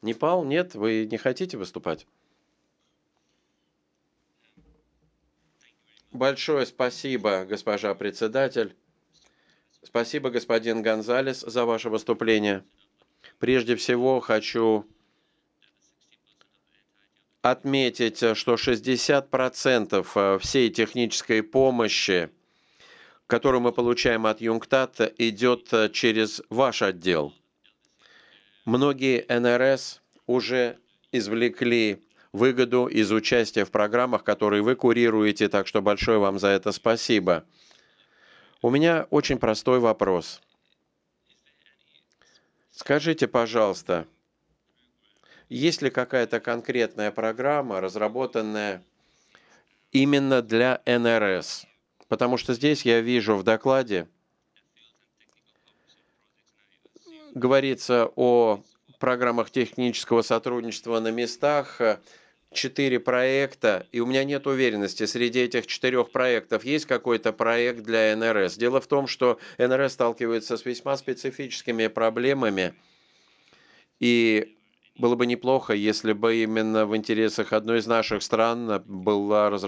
Непал? Нет? Вы не хотите выступать? Большое спасибо, госпожа председатель. Спасибо, господин Гонзалес, за ваше выступление. Прежде всего хочу отметить, что 60% всей технической помощи, которую мы получаем от ЮНКТАД, идет через ваш отдел. Многие НРС уже извлекли выгоду из участия в программах, которые вы курируете, так что большое вам за это спасибо. У меня очень простой вопрос. Скажите, пожалуйста, есть ли какая-то конкретная программа, разработанная именно для НРС? Потому что здесь я вижу в докладе, говорится о программах технического сотрудничества на местах, 4 проекта, и у меня нет уверенности, среди этих 4 проектов есть какой-то проект для НРС. Дело в том, что НРС сталкивается с весьма специфическими проблемами, и было бы неплохо, если бы именно в интересах одной из наших стран была разработана